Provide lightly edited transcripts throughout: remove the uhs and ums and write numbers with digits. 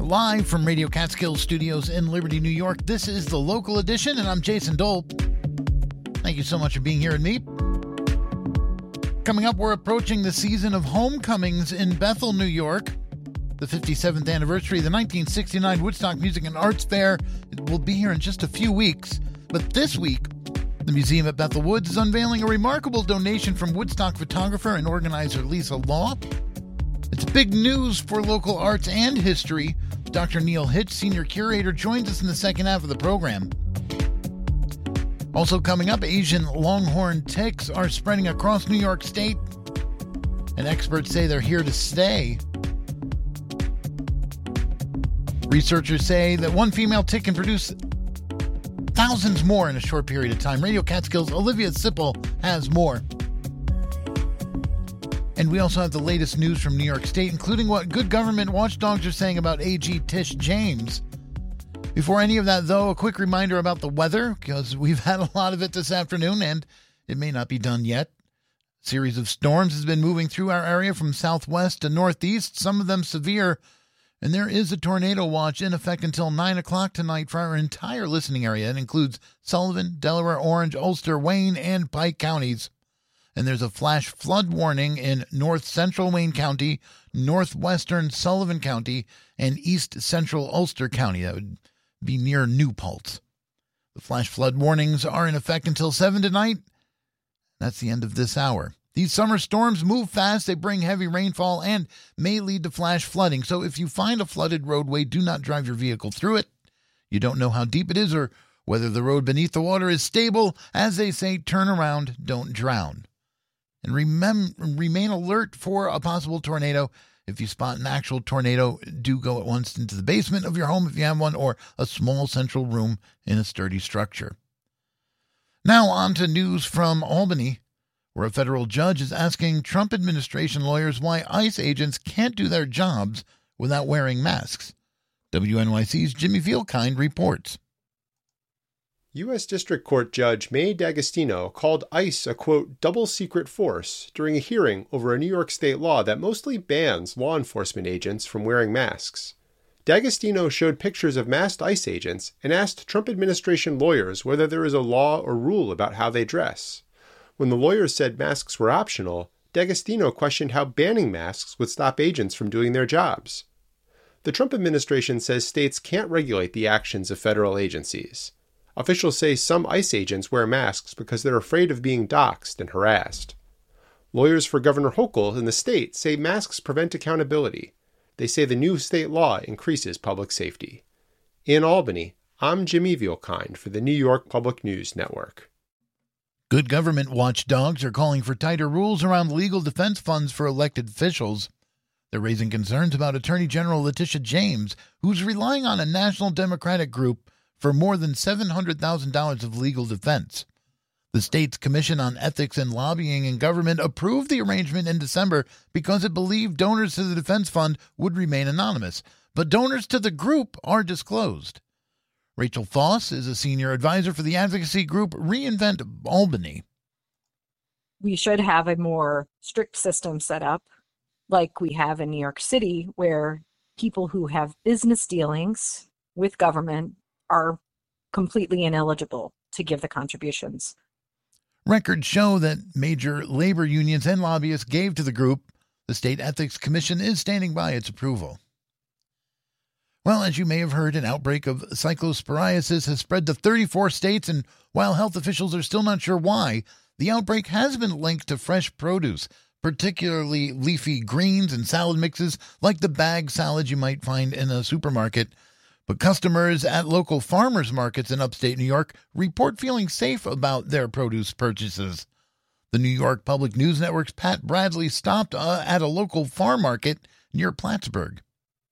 live from Radio Catskills Studios in Liberty, New York. This is the local edition, and I'm Jason Dole. Thank you so much for being here with me. Coming up, we're approaching the season of homecomings in Bethel, New York. The 57th anniversary of the 1969 Woodstock Music and Arts Fair. It will be here in just a few weeks. But this week, the museum at Bethel Woods is unveiling a remarkable donation from Woodstock photographer and organizer Lisa Law. It's big news for local arts and history. Dr. Neil Hitch, senior curator, joins us in the second half of the program. Also coming up, Asian longhorn ticks are spreading across New York State, and experts say they're here to stay. Researchers say that one female tick can produce thousands more in a short period of time. Radio Catskills' Olivia Sipple has more. And we also have the latest news from New York State, including what good government watchdogs are saying about AG Tish James. Before any of that, though, a quick reminder about the weather, because we've had a lot of it this afternoon, and it may not be done yet. A series of storms has been moving through our area from southwest to northeast, some of them severe, and there is a tornado watch in effect until 9 o'clock tonight for our entire listening area. It includes Sullivan, Delaware, Orange, Ulster, Wayne, and Pike counties. And there's a flash flood warning in north central Wayne County, northwestern Sullivan County, and east central Ulster County. That would be near New Paltz. The flash flood warnings are in effect until 7 tonight. That's the end of this hour. These summer storms move fast. They bring heavy rainfall and may lead to flash flooding. So if you find a flooded roadway, do not drive your vehicle through it. You don't know how deep it is or whether the road beneath the water is stable. As they say, turn around, don't drown. And remain alert for a possible tornado. If you spot an actual tornado, do go at once into the basement of your home if you have one, or a small central room in a sturdy structure. Now on to news from Albany, where a federal judge is asking Trump administration lawyers why ICE agents can't do their jobs without wearing masks. WNYC's Jimmy Vielkind reports. U.S. District Court Judge May D'Agostino called ICE a, quote, double secret force during a hearing over a New York state law that mostly bans law enforcement agents from wearing masks. D'Agostino showed pictures of masked ICE agents and asked Trump administration lawyers whether there is a law or rule about how they dress. When the lawyers said masks were optional, D'Agostino questioned how banning masks would stop agents from doing their jobs. The Trump administration says states can't regulate the actions of federal agencies. Officials say some ICE agents wear masks because they're afraid of being doxxed and harassed. Lawyers for Governor Hochul in the state say masks prevent accountability. They say the new state law increases public safety. In Albany, I'm Jimmy Vielkind for the New York Public News Network. Good government watchdogs are calling for tighter rules around legal defense funds for elected officials. They're raising concerns about Attorney General Letitia James, who's relying on a national Democratic group for more than $700,000 of legal defense. The state's Commission on Ethics and Lobbying in Government approved the arrangement in December because it believed donors to the defense fund would remain anonymous, but donors to the group are disclosed. Rachel Foss is a senior advisor for the advocacy group Reinvent Albany. We should have a more strict system set up, like we have in New York City, where people who have business dealings with government are completely ineligible to give the contributions. Records show that major labor unions and lobbyists gave to the group. The State Ethics Commission is standing by its approval. Well, as you may have heard, an outbreak of cyclosporiasis has spread to 34 states, and while health officials are still not sure why, the outbreak has been linked to fresh produce, particularly leafy greens and salad mixes like the bag salads you might find in a supermarket. But customers at local farmers markets in upstate New York report feeling safe about their produce purchases. The New York Public News Network's Pat Bradley stopped at a local farm market near Plattsburgh.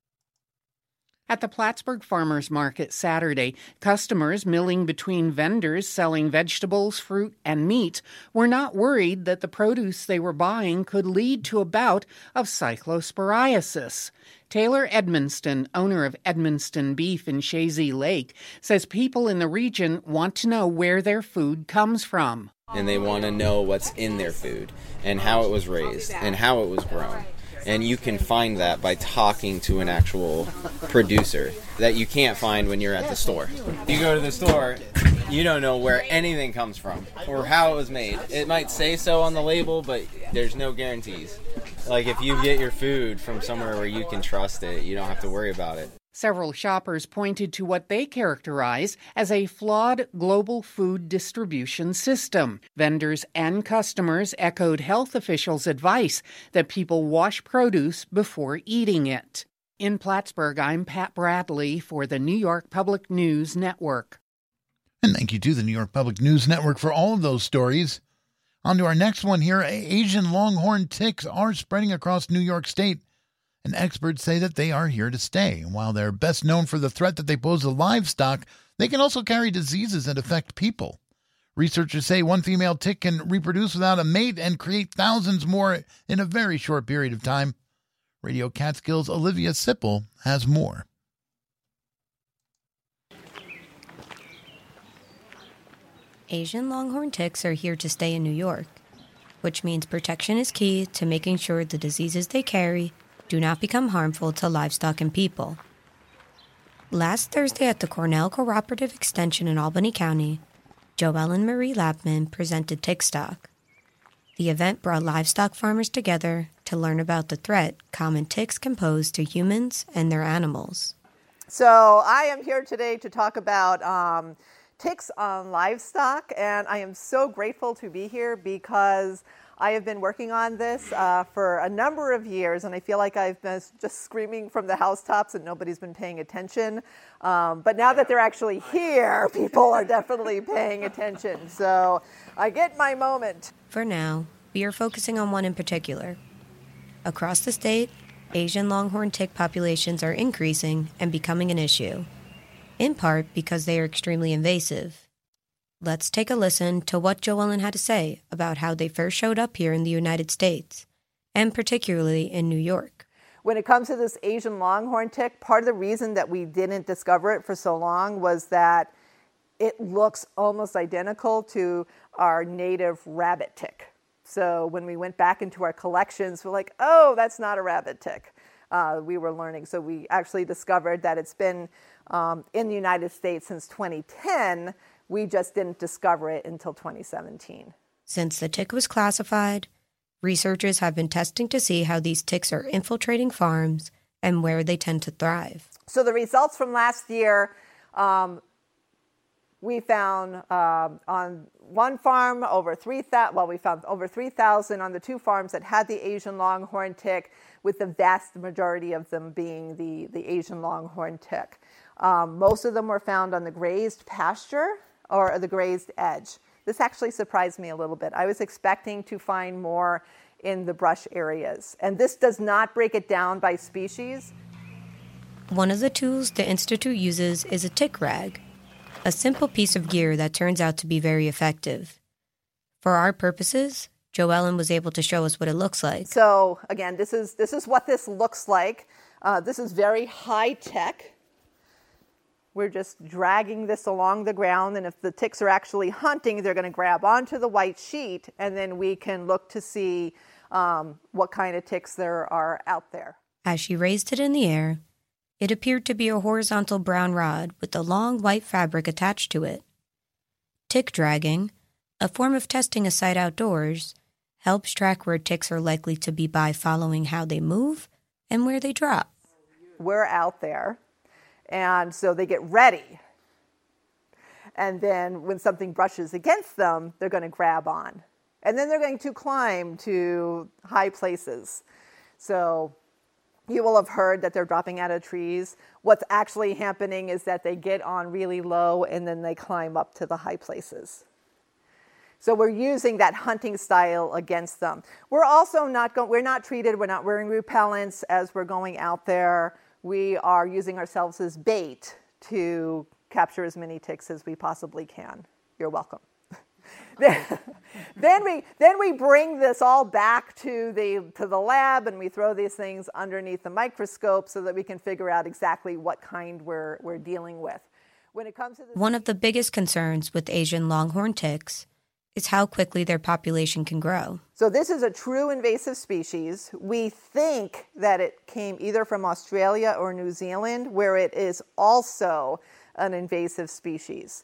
At the Plattsburgh Farmers Market Saturday, customers milling between vendors selling vegetables, fruit, and meat were not worried that the produce they were buying could lead to a bout of cyclosporiasis. Taylor Edmonston, owner of Edmonston Beef in Chazy Lake, says people in the region want to know where their food comes from. And they want to know what's in their food and how it was raised and how it was grown. And you can find that by talking to an actual producer that you can't find when you're at the store. You go to the store, you don't know where anything comes from or how it was made. It might say so on the label, but there's no guarantees. Like if you get your food from somewhere where you can trust it, you don't have to worry about it. Several shoppers pointed to what they characterize as a flawed global food distribution system. Vendors and customers echoed health officials' advice that people wash produce before eating it. In Plattsburgh, I'm Pat Bradley for the New York Public News Network. And thank you to the New York Public News Network for all of those stories. On to our next one here. Asian longhorn ticks are spreading across New York State, and experts say that they are here to stay. While they're best known for the threat that they pose to livestock, they can also carry diseases that affect people. Researchers say one female tick can reproduce without a mate and create thousands more in a very short period of time. Radio Catskills' Olivia Sipple has more. Asian longhorn ticks are here to stay in New York, which means protection is key to making sure the diseases they carry do not become harmful to livestock and people. Last Thursday at the Cornell Cooperative Extension in Albany County, Joellen Marie Lapman presented Tickstock. The event brought livestock farmers together to learn about the threat common ticks can pose to humans and their animals. So I am here today to talk about ticks on livestock, and I am so grateful to be here because I have been working on this for a number of years, and I feel like I've been just screaming from the housetops and nobody's been paying attention. But now that they're actually here, people are definitely paying attention. So I get my moment. For now, we are focusing on one in particular. Across the state, Asian longhorn tick populations are increasing and becoming an issue, in part because they are extremely invasive. Let's take a listen to what Joellen had to say about how they first showed up here in the United States, and particularly in New York. When it comes to this Asian longhorn tick, part of the reason that we didn't discover it for so long was that it looks almost identical to our native rabbit tick. So when we went back into our collections, we're like, oh, that's not a rabbit tick. We were learning. So we actually discovered that it's been in the United States since 2010. We just didn't discover it until 2017. Since the tick was classified, researchers have been testing to see how these ticks are infiltrating farms and where they tend to thrive. So the results from last year, we found on one farm over 3,000, well, we found over 3,000 on the two farms that had the Asian longhorn tick, with the vast majority of them being the Asian longhorn tick. Most of them were found on the grazed pasture or the grazed edge. This actually surprised me a little bit. I was expecting to find more in the brush areas. And this does not break it down by species. One of the tools the Institute uses is a tick rag, a simple piece of gear that turns out to be very effective. For our purposes, Joellen was able to show us what it looks like. So again, this is what this looks like. This is very high tech. We're just dragging this along the ground, and if the ticks are actually hunting, they're going to grab onto the white sheet, and then we can look to see what kind of ticks there are out there. As she raised it in the air, it appeared to be a horizontal brown rod with a long white fabric attached to it. Tick dragging, a form of testing a site outdoors, helps track where ticks are likely to be by following how they move and where they drop. We're out there. And so they get ready. And then when something brushes against them, they're going to grab on. And then they're going to climb to high places. So you will have heard that they're dropping out of trees. What's actually happening is that they get on really low and then they climb up to the high places. So we're using that hunting style against them. We're also not treated, we're not wearing repellents as we're going out there. We are using ourselves as bait to capture as many ticks as we possibly can. You're welcome. Then we bring this all back to the lab, and we throw these things underneath the microscope so that we can figure out exactly what kind we're dealing with. When it comes to one of the biggest concerns with Asian longhorn ticks is how quickly their population can grow. So this is a true invasive species. We think that it came either from Australia or New Zealand, where it is also an invasive species.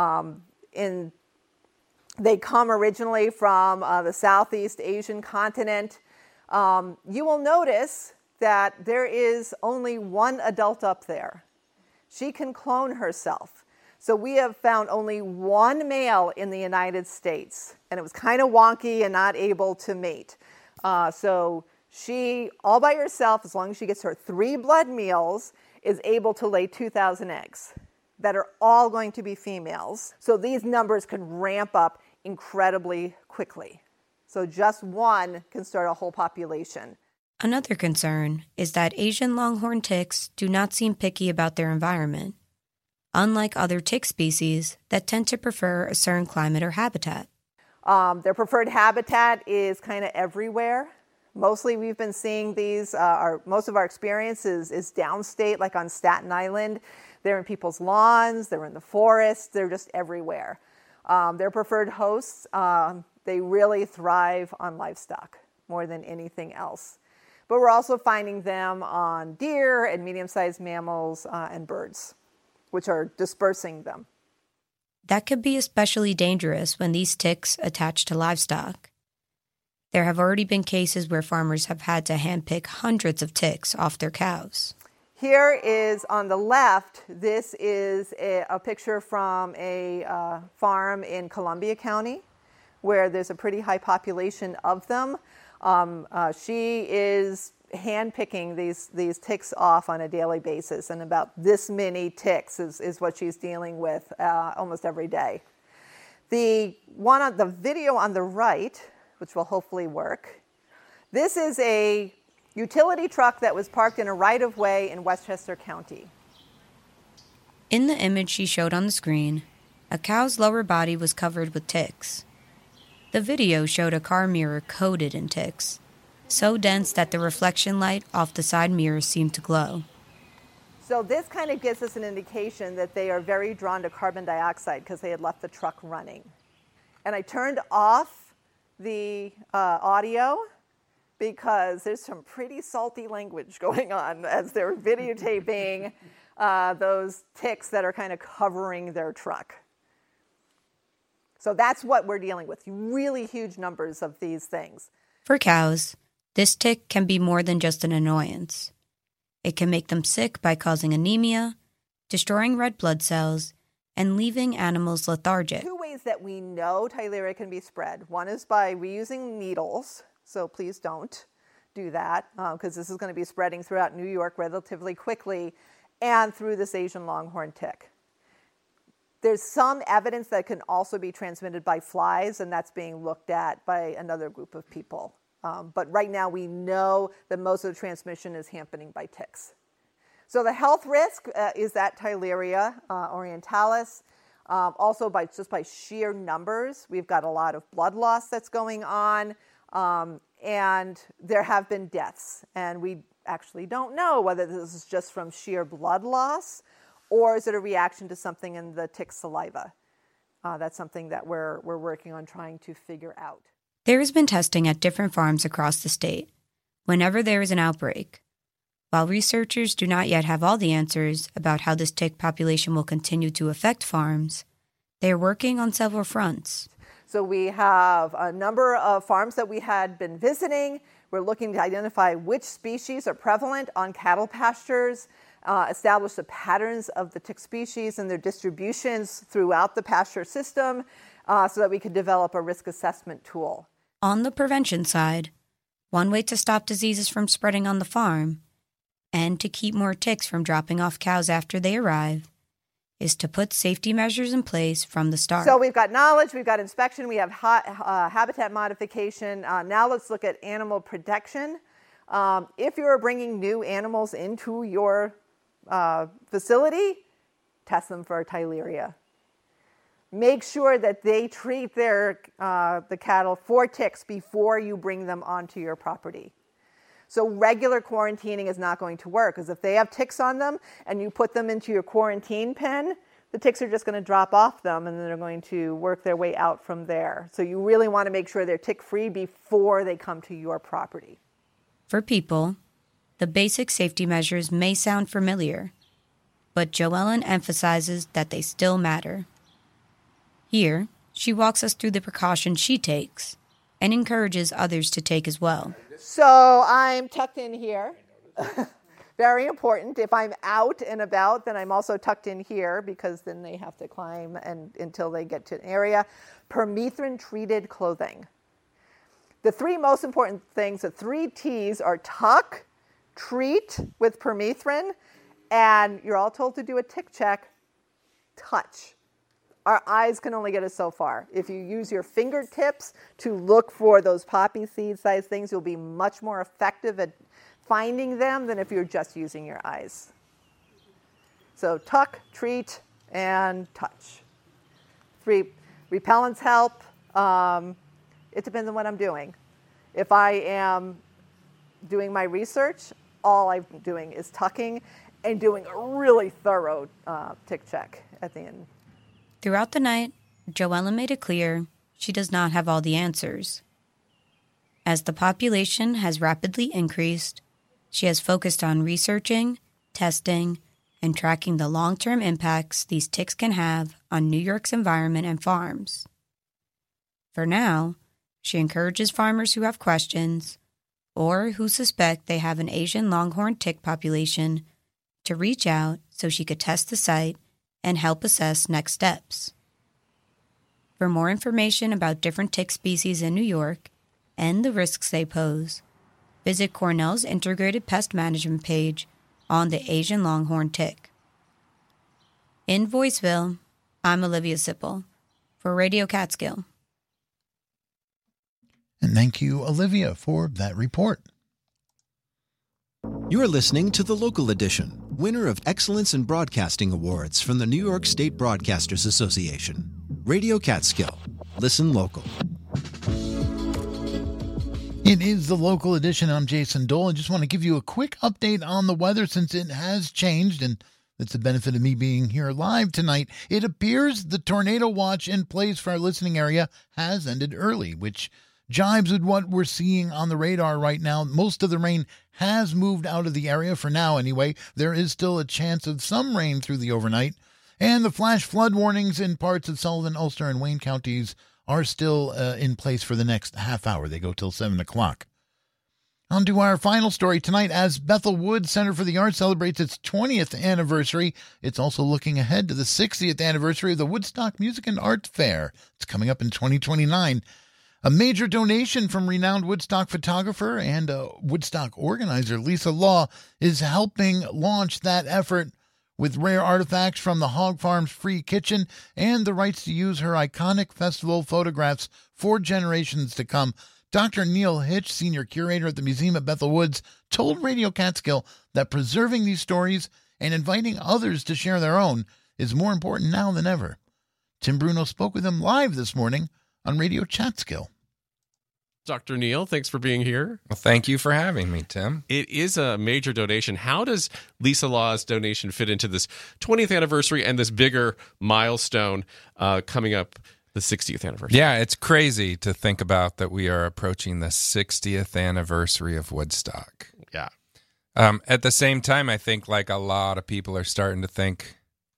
They come originally from the Southeast Asian continent. You will notice that there is only one adult up there. She can clone herself. So we have found only one male in the United States, and it was kind of wonky and not able to mate. So she, all by herself, as long as she gets her 3 blood meals, is able to lay 2,000 eggs that are all going to be females. So these numbers can ramp up incredibly quickly. So just one can start a whole population. Another concern is that Asian longhorn ticks do not seem picky about their environment, unlike other tick species that tend to prefer a certain climate or habitat. Their preferred habitat is kind of everywhere. Mostly we've been seeing these, most of our experience is downstate, like on Staten Island. They're in people's lawns, they're in the forests, they're just everywhere. Their preferred hosts, they really thrive on livestock more than anything else. But we're also finding them on deer and medium-sized mammals and birds, which are dispersing them. That could be especially dangerous when these ticks attach to livestock. There have already been cases where farmers have had to handpick hundreds of ticks off their cows. Here is on the left, this is a picture from a farm in Columbia County where there's a pretty high population of them. She is handpicking these ticks off on a daily basis, and about this many ticks is what she's dealing with almost every day. The video on the right, which will hopefully work, this is a utility truck that was parked in a right-of-way in Westchester County. In the image she showed on the screen, a cow's lower body was covered with ticks. The video showed a car mirror coated in ticks, so dense that the reflection light off the side mirrors seemed to glow. So this kind of gives us an indication that they are very drawn to carbon dioxide because they had left the truck running. And I turned off the audio because there's some pretty salty language going on as they're videotaping those ticks that are kind of covering their truck. So that's what we're dealing with, really huge numbers of these things. For cows, this tick can be more than just an annoyance. It can make them sick by causing anemia, destroying red blood cells, and leaving animals lethargic. 2 ways that we know Theileria can be spread. One is by reusing needles, so please don't do that because this is going to be spreading throughout New York relatively quickly, and through this Asian longhorn tick. There's some evidence that can also be transmitted by flies, and that's being looked at by another group of people. But right now we know that most of the transmission is happening by ticks. So the health risk is that Theileria orientalis. Also by sheer numbers, we've got a lot of blood loss that's going on, and there have been deaths. And we actually don't know whether this is just from sheer blood loss or is it a reaction to something in the tick saliva. That's something that we're working on trying to figure out. There has been testing at different farms across the state whenever there is an outbreak. While researchers do not yet have all the answers about how this tick population will continue to affect farms, they are working on several fronts. So we have a number of farms that we had been visiting. We're looking to identify which species are prevalent on cattle pastures, establish the patterns of the tick species and their distributions throughout the pasture system so that we could develop a risk assessment tool. On the prevention side, one way to stop diseases from spreading on the farm and to keep more ticks from dropping off cows after they arrive is to put safety measures in place from the start. So we've got knowledge, we've got inspection, we have habitat modification. Now let's look at animal protection. If you're bringing new animals into your facility, test them for Theileria. Make sure that they treat the cattle for ticks before you bring them onto your property. So regular quarantining is not going to work, because if they have ticks on them and you put them into your quarantine pen, the ticks are just going to drop off them, and then they're going to work their way out from there. So you really want to make sure they're tick-free before they come to your property. For people, the basic safety measures may sound familiar, but Joellen emphasizes that they still matter. Here, she walks us through the precautions she takes and encourages others to take as well. So I'm tucked in here. Very important. If I'm out and about, then I'm also tucked in here because then they have to climb until they get to an area. Permethrin-treated clothing. The three most important things, the 3 T's, are tuck, treat with permethrin, and you're all told to do a tick check, touch. Our eyes can only get us so far. If you use your fingertips to look for those poppy seed-sized things, you'll be much more effective at finding them than if you're just using your eyes. So tuck, treat, and touch. 3 repellents help. It depends on what I'm doing. If I am doing my research, all I'm doing is tucking and doing a really thorough tick check at the end. Throughout the night, Joellen made it clear she does not have all the answers. As the population has rapidly increased, she has focused on researching, testing, and tracking the long-term impacts these ticks can have on New York's environment and farms. For now, she encourages farmers who have questions or who suspect they have an Asian longhorn tick population to reach out so she could test the site and help assess next steps. For more information about different tick species in New York and the risks they pose, visit Cornell's Integrated Pest Management page on the Asian longhorn tick. In Voiceville, I'm Olivia Sipple for Radio Catskill. And thank you, Olivia, for that report. You're listening to The Local Edition, winner of Excellence in Broadcasting Awards from the New York State Broadcasters Association. Radio Catskill. Listen local. It is The Local Edition. I'm Jason Dole. I just want to give you a quick update on the weather since it has changed, and it's the benefit of me being here live tonight. It appears the tornado watch in place for our listening area has ended early, which jibes with what we're seeing on the radar right now. Most of the rain has moved out of the area for now anyway. There is still a chance of some rain through the overnight. And the flash flood warnings in parts of Sullivan, Ulster, and Wayne counties are still in place for the next half hour. They go till 7 o'clock. On to our final story tonight. As Bethel Woods Center for the Arts celebrates its 20th anniversary, it's also looking ahead to the 60th anniversary of the Woodstock Music and Art Fair. It's coming up in 2029. A major donation from renowned Woodstock photographer and Woodstock organizer Lisa Law is helping launch that effort with rare artifacts from the Hog Farm's Free Kitchen and the rights to use her iconic festival photographs for generations to come. Dr. Neil Hitch, senior curator at the Museum at Bethel Woods, told Radio Catskill that preserving these stories and inviting others to share their own is more important now than ever. Tim Bruno spoke with him live this morning on Radio Catskill. Dr. Neil, thanks for being here. Well, thank you for having me, Tim. It is a major donation. How does Lisa Law's donation fit into this 20th anniversary and this bigger milestone coming up, the 60th anniversary? Yeah, it's crazy to think about that we are approaching the 60th anniversary of Woodstock. Yeah. At the same time, I think like a lot of people are starting to think,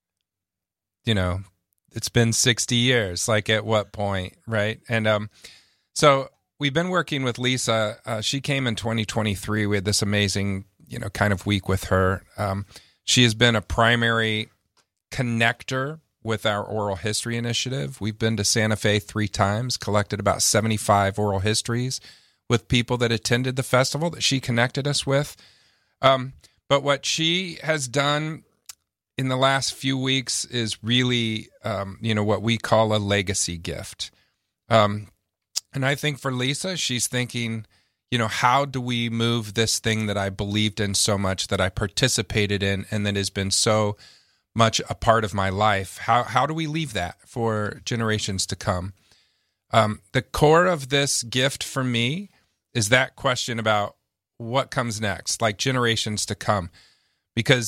you know, it's been 60 years. Like at what point, right? And so we've been working with Lisa. She came in 2023. We had this amazing, kind of week with her. She has been a primary connector with our oral history initiative. We've been to Santa Fe 3 times, collected about 75 oral histories with people that attended the festival that she connected us with. But what she has done in the last few weeks is really, what we call a legacy gift. And I think for Lisa, she's thinking, how do we move this thing that I believed in so much, that I participated in, and that has been so much a part of my life? How do we leave that for generations to come? The core of this gift for me is that question about what comes next, like generations to come. Because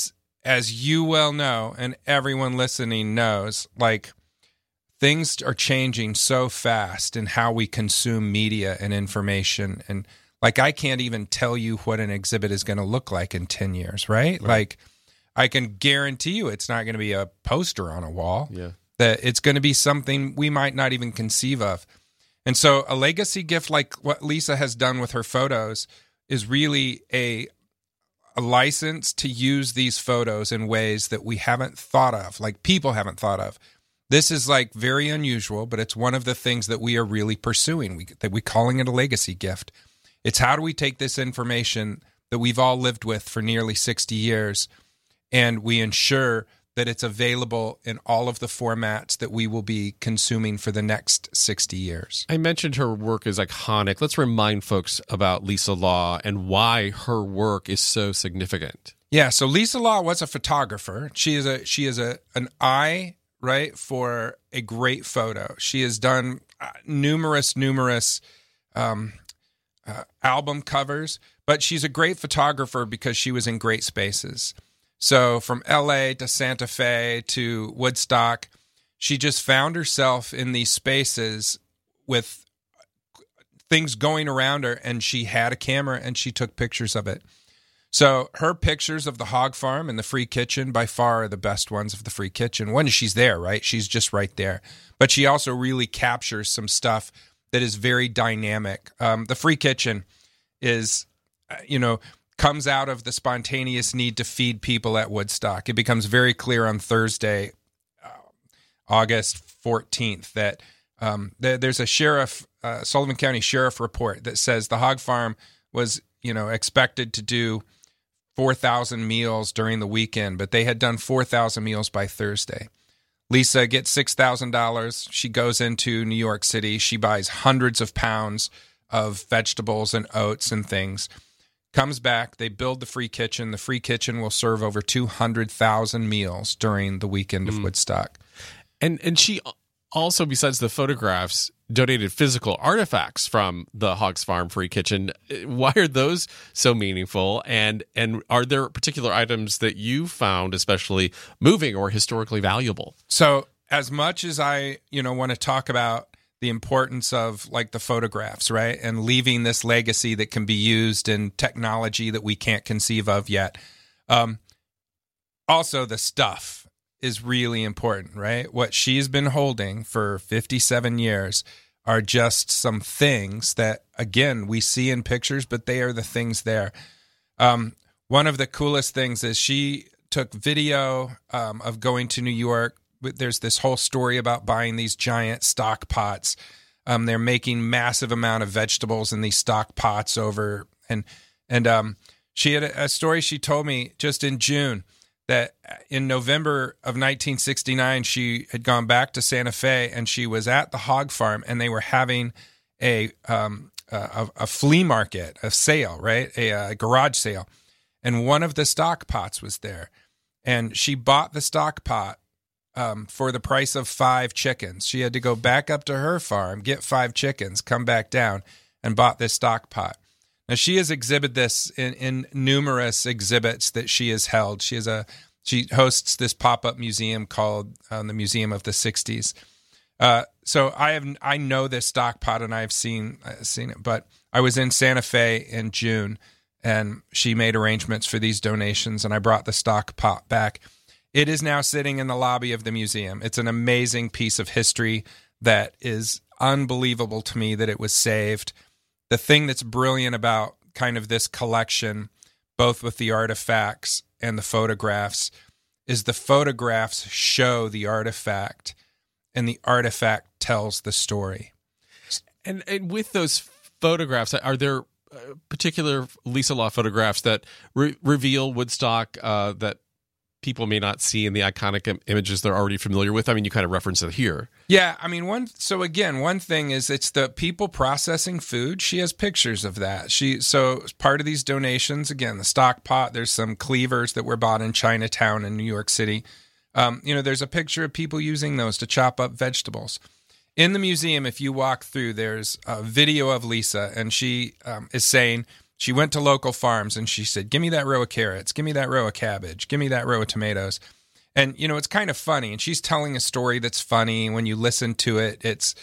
as you well know, and everyone listening knows, like, things are changing so fast in how we consume media and information. And like, I can't even tell you what an exhibit is going to look like in 10 years, right? Like, I can guarantee you it's not going to be a poster on a wall. Yeah. That it's going to be something we might not even conceive of. And so a legacy gift like what Lisa has done with her photos is really a license to use these photos in ways that we haven't thought of, like people haven't thought of. This is like very unusual, but it's one of the things that we are really pursuing. We're calling it a legacy gift. It's how do we take this information that we've all lived with for nearly 60 years and we ensure that it's available in all of the formats that we will be consuming for the next 60 years. I mentioned her work is iconic. Let's remind folks about Lisa Law and why her work is so significant. Yeah, so Lisa Law was a photographer. She is an eye, right, for a great photo. She has done numerous album covers, but she's a great photographer because she was in great spaces. So from LA to Santa Fe to Woodstock, she just found herself in these spaces with things going around her, and she had a camera and she took pictures of it. So her pictures of the hog farm and the free kitchen by far are the best ones of the free kitchen. One, she's there, right? She's just right there. But she also really captures some stuff that is very dynamic. The free kitchen is, comes out of the spontaneous need to feed people at Woodstock. It becomes very clear on Thursday, August 14th, that there's a Sullivan County Sheriff report that says the hog farm was, expected to do 4,000 meals during the weekend, but they had done 4,000 meals by Thursday. Lisa gets $6,000. She goes into New York City. She buys hundreds of pounds of vegetables and oats and things. Comes back, they build the free kitchen. The free kitchen will serve over 200,000 meals during the weekend of Woodstock. And she also, besides the photographs, donated physical artifacts from the Hogs Farm Free Kitchen. Why are those so meaningful? And are there particular items that you found especially moving or historically valuable? So as much as I, want to talk about the importance of like the photographs, right? And leaving this legacy that can be used in technology that we can't conceive of yet. Also the stuff is really important, right? What she's been holding for 57 years are just some things that, again, we see in pictures, but they are the things there. One of the coolest things is she took video of going to New York. There's this whole story about buying these giant stock pots. They're making massive amount of vegetables in these stock pots over. And she had a story she told me just in June that in November of 1969, she had gone back to Santa Fe and she was at the hog farm and they were having a flea market, a sale, right? A garage sale. And one of the stock pots was there. And she bought the stock pot for the price of 5 chickens. She had to go back up to her farm, get 5 chickens, come back down, and bought this stock pot. Now, she has exhibited this in numerous exhibits that she has held. She hosts this pop-up museum called the Museum of the 60s. So I know this stock pot and I've seen it, but I was in Santa Fe in June and she made arrangements for these donations and I brought the stock pot back. It is now sitting in the lobby of the museum. It's an amazing piece of history that is unbelievable to me that it was saved. The thing that's brilliant about kind of this collection, both with the artifacts and the photographs, is the photographs show the artifact and the artifact tells the story. And with those photographs, are there particular Lisa Law photographs that reveal Woodstock that people may not see in the iconic images they're already familiar with? I mean, you kind of reference it here. Yeah, I mean, one thing is it's the people processing food. She has pictures of that. So as part of these donations, again, the stock pot, there's some cleavers that were bought in Chinatown in New York City. There's a picture of people using those to chop up vegetables. In the museum, if you walk through, there's a video of Lisa, and she is saying She went to local farms and she said, give me that row of carrots, give me that row of cabbage, give me that row of tomatoes. And, it's kind of funny. And she's telling a story that's funny. When you listen to it, it's,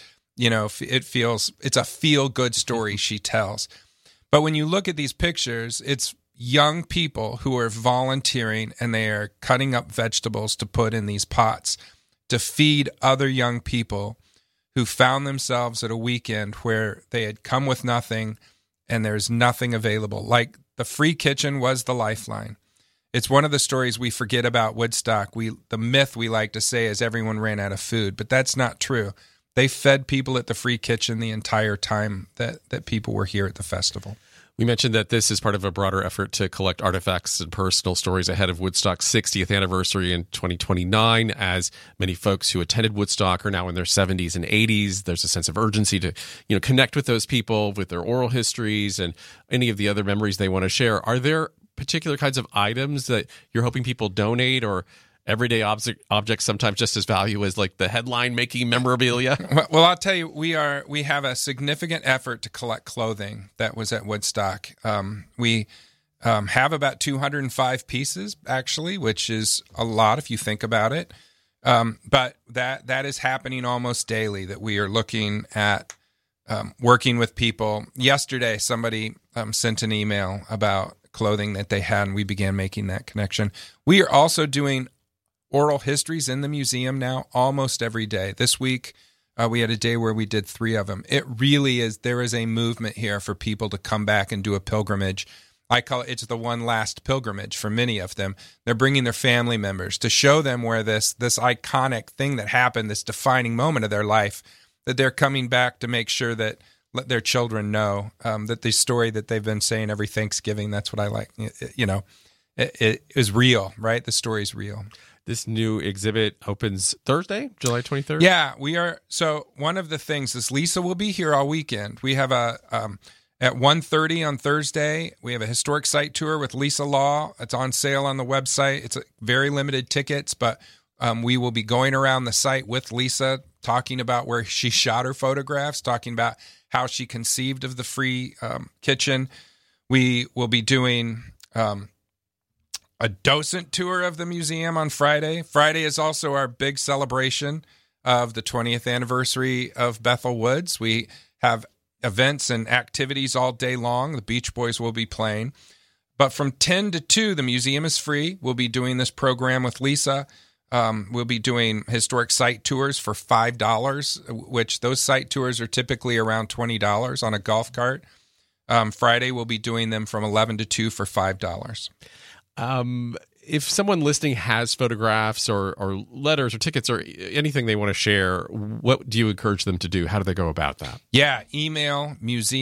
it's a feel-good story she tells. But when you look at these pictures, it's young people who are volunteering and they are cutting up vegetables to put in these pots to feed other young people who found themselves at a weekend where they had come with nothing and there's nothing available. Like the free kitchen was the lifeline. It's one of the stories we forget about Woodstock. The myth we like to say is everyone ran out of food, but that's not true. They fed people at the free kitchen the entire time that people were here at the festival. We mentioned that this is part of a broader effort to collect artifacts and personal stories ahead of Woodstock's 60th anniversary in 2029. As many folks who attended Woodstock are now in their 70s and 80s, there's a sense of urgency to, connect with those people, with their oral histories and any of the other memories they want to share. Are there particular kinds of items that you're hoping people donate, or everyday objects sometimes just as value as like the headline making memorabilia? Well, I'll tell you, we have a significant effort to collect clothing that was at Woodstock. We have about 205 pieces, actually, which is a lot if you think about it. But that is happening almost daily, that we are looking at working with people. Yesterday, somebody sent an email about clothing that they had, and we began making that connection. We are also doing oral histories in the museum now almost every day. This week, we had a day where we did 3 of them. It really is, there is a movement here for people to come back and do a pilgrimage. I call it's the one last pilgrimage for many of them. They're bringing their family members to show them where this iconic thing that happened, this defining moment of their life, that they're coming back to make sure that let their children know that the story that they've been saying every Thanksgiving, that's what I like. It is real, right? The story's real. This new exhibit opens Thursday, July 23rd? Yeah, we are. So one of the things is Lisa will be here all weekend. We have at 1:30 on Thursday, we have a historic site tour with Lisa Law. It's on sale on the website. It's very limited tickets, but we will be going around the site with Lisa, talking about where she shot her photographs, talking about how she conceived of the free kitchen. We will be doing a docent tour of the museum on Friday. Friday is also our big celebration of the 20th anniversary of Bethel Woods. We have events and activities all day long. The Beach Boys will be playing. But from 10 to 2, the museum is free. We'll be doing this program with Lisa. We'll be doing historic site tours for $5, which those site tours are typically around $20 on a golf cart. Friday, we'll be doing them from 11 to 2 for $5. If someone listening has photographs or letters or tickets or anything they want to share, what do you encourage them to do? How do they go about that? Yeah, email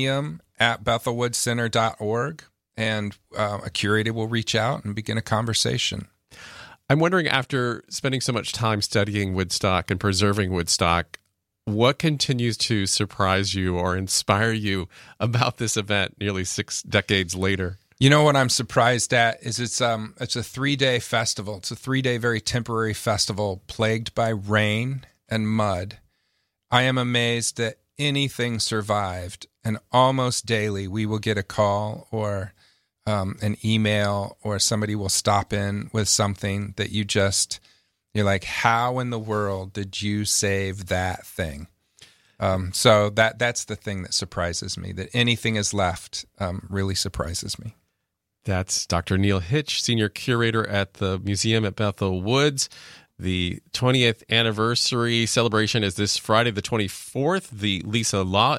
museum@bethelwoodcenter.org, and a curator will reach out and begin a conversation. I'm wondering, after spending so much time studying Woodstock and preserving Woodstock, what continues to surprise you or inspire you about this event nearly 6 decades later? You know what I'm surprised at is it's a 3-day festival. It's a 3-day, very temporary festival plagued by rain and mud. I am amazed that anything survived, and almost daily we will get a call or an email, or somebody will stop in with something that you're like, how in the world did you save that thing? So that's the thing that surprises me, that anything is left really surprises me. That's Dr. Neil Hitch, Senior Curator at the Museum at Bethel Woods. The 20th anniversary celebration is this Friday, the 24th. The Lisa Law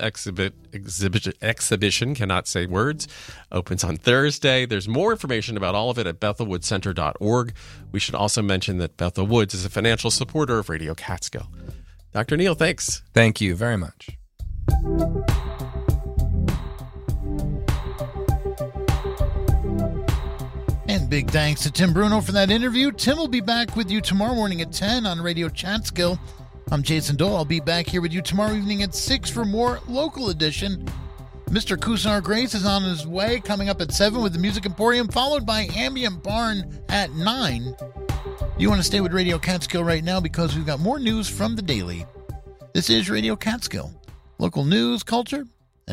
exhibition, cannot say words, opens on Thursday. There's more information about all of it at bethelwoodcenter.org. We should also mention that Bethel Woods is a financial supporter of Radio Catskill. Dr. Neil, thanks. Thank you very much. And big thanks to Tim Bruno for that interview. Tim will be back with you tomorrow morning at 10 on Radio Catskill. I'm Jason Dole. I'll be back here with you tomorrow evening at 6 for more local edition. Mr. Kusar Grace is on his way, coming up at 7 with the Music Emporium, followed by Ambient Barn at 9. You want to stay with Radio Catskill right now because we've got more news from the Daily. This is Radio Catskill. Local news, culture,